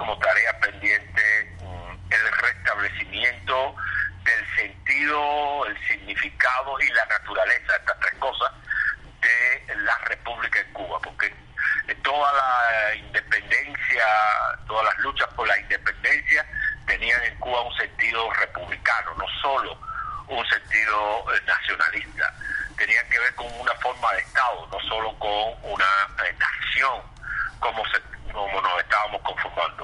como tarea pendiente el restablecimiento del sentido, el significado y la naturaleza, estas tres cosas, de la República en Cuba, porque toda la independencia, todas las luchas por la independencia tenían en Cuba un sentido republicano, no solo un sentido nacionalista. Tenían que ver con una forma de Estado, no solo con una nación como nos estábamos conformando.